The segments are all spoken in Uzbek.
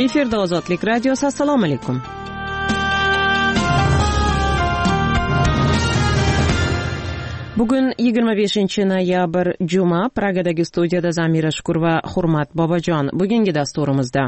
Efirda Ozodlik radiosi. Assalomu alaykum. Bugun 25-noyabr juma. Pragadagi studiyada Zamira Shukur va Hurmat Bobojon. Bugungi dasturimizda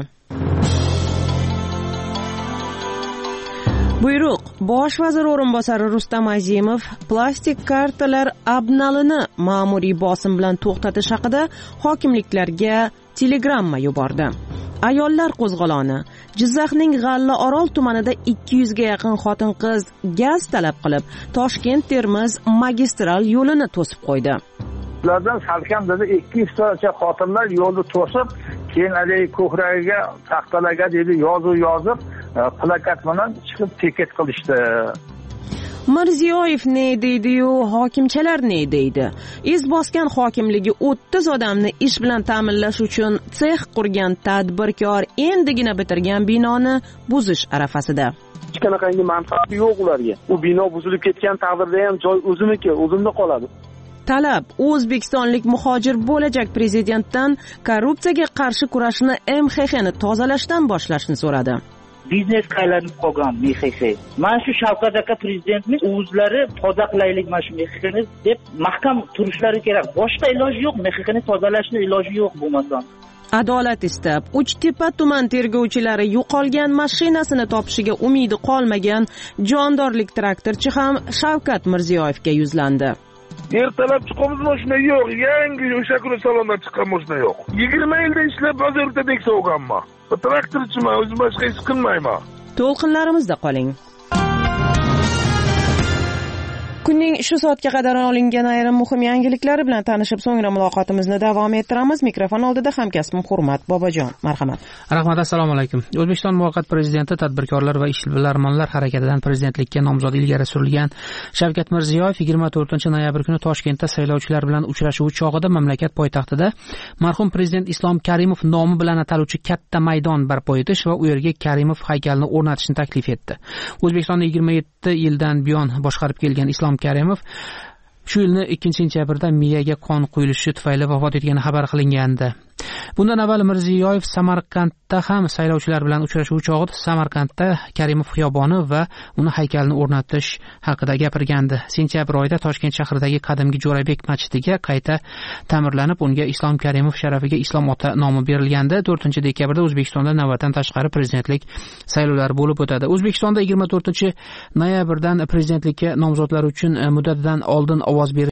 buyruq. Bosh vazir o'rinbosari Rustam Azimov plastik kartalar abnalini ma'muriy bosim bilan to'xtatish haqida hokimliklarga telegramma yubordi. Ayollar qo'zg'oloni. Jizzaxning G'allaorol tumanida 200 ga yaqin xotin-qiz gaz talab qilib, Toshkent-Termiz magistral yo'lini to'sib qo'ydi. Ulardan salkam dedi 200 tacha xotinlar yo'lni to'sib, keyin haligi ko'kragiga taxtalarga dedi yozib, plakat bilan chiqib piket qilishdi. Mirziyoyev ne deydi-yu, hokimchalar ne deydi? Iz bosgan hokimligi 30 odamni ish bilan ta'minlash uchun sex qurgan tadbirkor endigina bitirgan binoni buzish arafasida. Hech qanaqangi manfaati yo'q ularga. U bino buzilib ketgan taqdirda ham joy o'zimniki, o'zimda qoladi. Talab o'zbekistonlik muhojir bo'lajak prezidentdan korrupsiyaga qarshi kurashni MXXni tozalashdan boshlashni so'radi. Biznes qaylanib qolgan MXX. Mana shu Shavkat aka prezidentimiz o'zlari toza qilaylik mana shu MXXni deb mahkam turishlari kerak. Boshqa iloji yo'q, MXXni tozalashning iloji yo'q bo'lmasam. Adolat istab, Uchtepa tuman tergovchilari yo'qolgan mashinasini topishiga umidi qolmagan jondorlik traktorchi ham Shavkat Mirziyoyevga yuzlandi. Ertalab chiqamiz mashina yo'q, yangi o'sha kuni salondan chiqqan mashina yo'q. 20 yilda ishlab bozorda deksa o'ganman. Traktorchiman, o'zim boshqa ish qilmayman. To'lqinlarimizda qoling. Kunning shu soatga qadar olingan ayrim muhim yangiliklari bilan tanishib, so'ngra muloqotimizni davom ettiramiz. Mikrofon oldida hamkasbim Hurmat Bobojon. Marhamat. Rahmat, assalomu alaykum. O'zbekiston muvaqqat prezidenti tadbirkorlar va ishbilarmonlar harakatidan prezidentlikka nomzod ilgari surilgan Shavkat Mirziyoyev 24-noyabr kuni Toshkentda saylovchilar bilan uchrashuvi chog'ida mamlakat poytaxtida marhum prezident Islom Karimov nomi bilan ataluvchi katta maydon barpo etish va u yerga Karimov haykalini o'rnatishni taklif etdi. O'zbekistonda 27 yildan buyon boshqarib kelgan Islom Karimov shu yilning 2-sentyabrda miyaga qon quyilishi tufayli vafot etgani xabar qilingandi. Bundan avval Mirziyoyev Samarqandda ham saylovchilar bilan uchrashuv chog'ida Samarqandda Karimov xiyoboni va uni haykalini o'rnatish haqida gapirgandi. Sentyabr oyida Toshkent shahridagi qadimgi Jo'rabek masjidiga qayta ta'mirlanib, unga Islom Karimov sharafiga Islom ota nomi berilgandi. 4-dekabrda O'zbekistonda navbatdan tashqari prezidentlik saylovlari bo'lib o'tadi. O'zbekistonda 24-noyabrdan prezidentlikka nomzodlar uchun muddatidan oldin ovoz berish